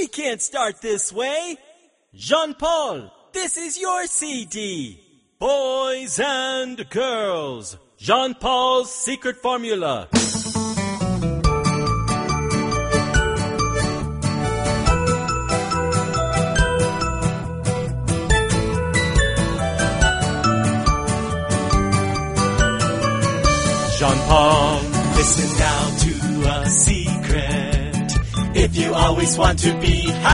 We can't start this way. Jean-Paul, this is your CD. Boys and girls, Jean-Paul's secret formula. Jean-Paul, listen now to a secret. If you always want to be